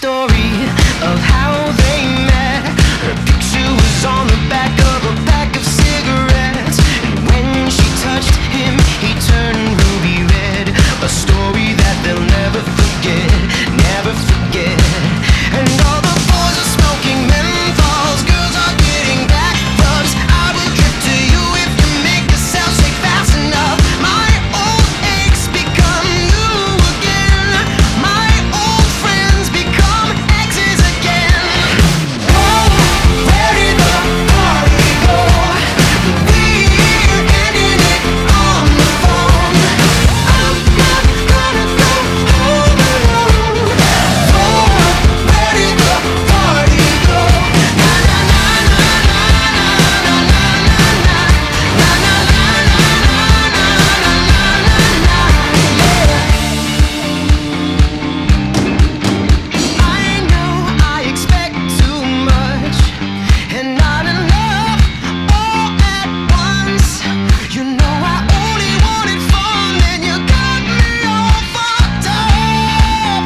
story of how they met. Her picture was on the back of a pack of cigarettes, and when she touched him, he turned ruby red. A story that they'll never forget, never forget. And all the boys are smoking menthols, girls are getting back rubs. I will drip to you if you make yourself shake fast enough. My old aches become new again. My old friends become exes again. Oh, where did the party go? We're ending it on the phone. I'm not gonna go home alone. Oh, where did the party go? Na na na na na na na na na na na I know I expect too much and not enough all at once. You know I only wanted fun, and you got me all fucked up.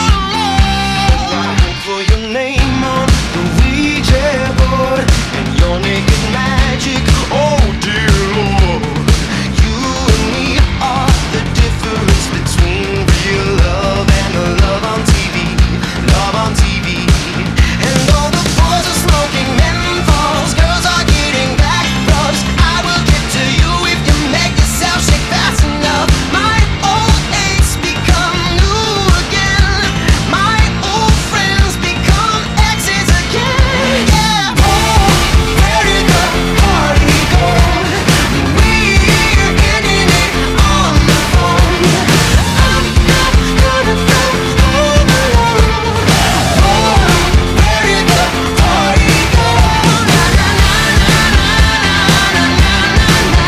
For your name on the Ouija board and your naked magic, oh dear Lord. You and me are the difference between real love and the love on TV, love on TV. And all the boys are smoking menthols, girls are getting back rubs. I will get to you if you make yourself shake fast enough. My old aches become new again. My old friends become exes again. Yeah. Oh, where did the party go? We're ending it on the phone. I'm not gonna go home alone. Oh, where did the party go? Na na na na na na na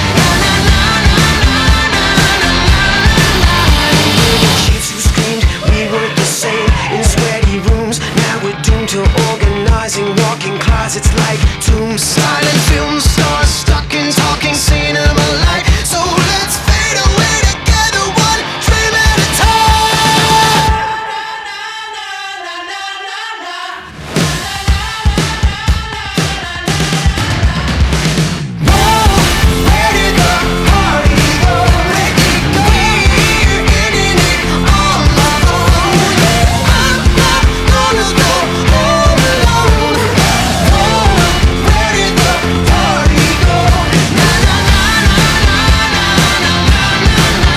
Kids who screamed, we were the same in sweaty rooms. Now we're doomed to organizing walk-in closets like tombs. Silent film stars stuck in talking cinema light. So let's fade away together, one dream at a time. Whoa, where did the party go? We're ending it on the phone. I'm not gonna go home alone. Whoa, where did the party go? Na na na na na na na na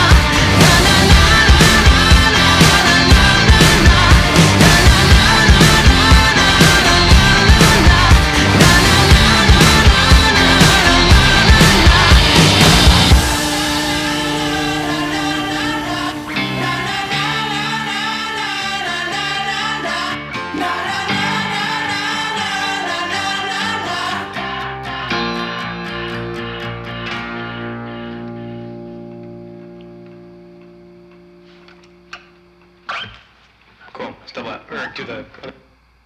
Cool. Still do the